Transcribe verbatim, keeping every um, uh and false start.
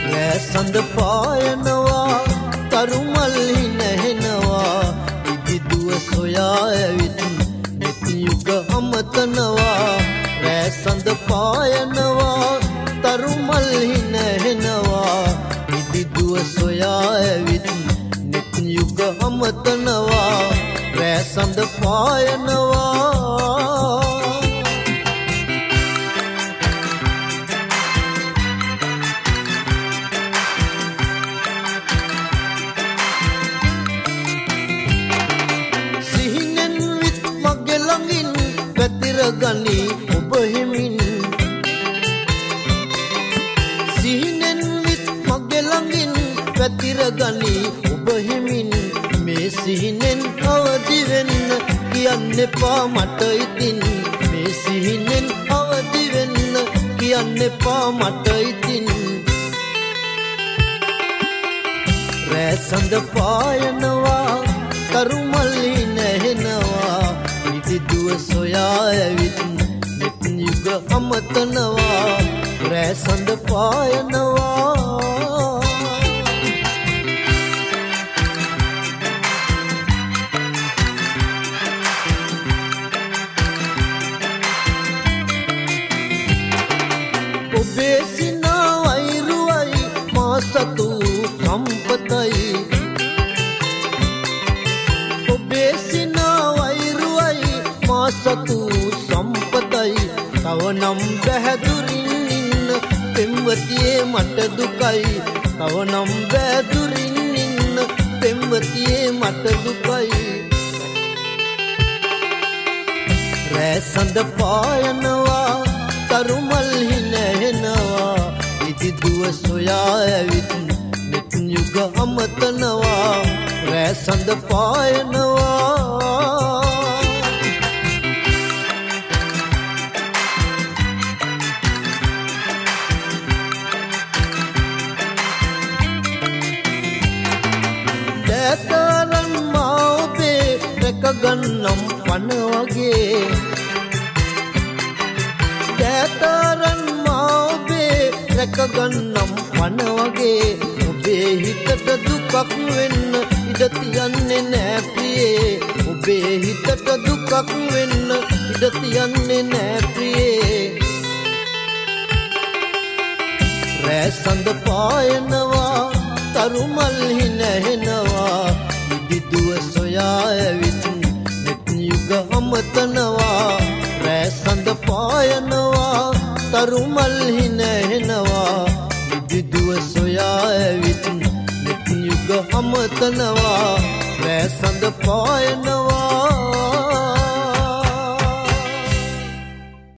රැසඳ පායනවා තරුමල්හි නැහෙනවා ඉදිදුව සොයා ඇවිත් නෙත් යුග අමතනවා රැසඳ පායනවා තරුමල්හි නැහෙනවා ඉදිදුව සොයා ඇවිත් නෙත් යුග අමතනවා රැසඳ පායනවා ගනි ඔබ හිමින් සිහිනෙන් විත් මගේ ළඟින් පැතිර ගනි ඔබ හිමින් මේ සිහිනෙන් අවදි වෙන්න කියන්න එපා මට ඉතින් මේ සිහිනෙන් අවදි වෙන්න කියන්න එපා මට ඉතින් රැසඳ පායනවා තරුමල්හි නැහෙනවා ඉදිදුව සොයා ඇවිත් නෙත් යුග අමතනවා රැසඳ පායනවා ඔබේ සිනා වෛරුවයි මා සතු සම්පතයි ඔබේ සිනා සතු සම්පතයි තව නම් බැහැදුරින් ඉන්න පෙම්වතියේ මට දුකයි තව නම් බැහැදුරින් ඉන්න පෙම්වතියේ මට දුකයි රැසඳ පායනවා තරුමල්හි නැහෙනවා ඉදිදුව සොයා ඇවිත් නෙත් යුග අමතනවා රැසඳ පායනවා දෑතරන් මා ඔබේ රැකගන්නම් පන වගේ දෑතරන් මා ඔබේ රැකගන්නම් පන වගේ ඔබේ හිතට දුකක් වෙන්න ඉඩ තියන්නේ නෑ ප්‍රියේ ඔබේ හිතට දුකක් වෙන්න ඉඩ තියන්නේ නෑ ප්‍රියේ රැසඳ පායනවා තරුමල්හි නැහෙනවා ඉදිදුව සොයා ඇවිත් නෙත් යුග අමතනවා රැසඳ පායනවා තරුමල්හි නැහෙනවා ඉදිදුව සොයා ඇවිත් නෙත් යුග අමතනවා රැසඳ පායනවා